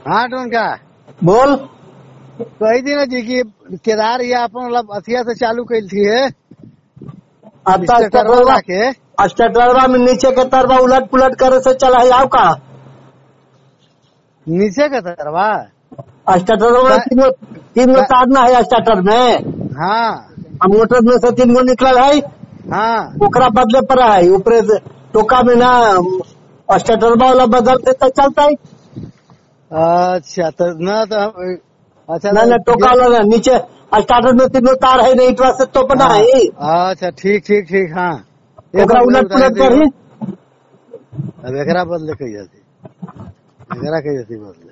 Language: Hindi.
हाँ टोनका बोल। कही दिन जी की केदार ये अपन अथिया से चालू कैल थी स्टार्टरवा के स्टार्टरवा में नीचे के तरवा उलट पुलट करे से चला है आओ का नीचे का तरवा स्टार्टर में तीन गो तारना है स्टार्टर में। हाँ मोटर में से 3 गो निकल है। हाँ ओकरा बदले पर है ऊपरे से टोका में ना स्टार्टरवा वाला बदल देता चलता है। अच्छा तो न तो अच्छा ना टोका वाला नीचे स्टार्टर में 3 गो तार है नहीं इतना से तोपना है। अच्छा ठीक ठीक ठीक हाँ ओकरा उलट पुलट कर ही अब एकरा बदले कही जाती बदले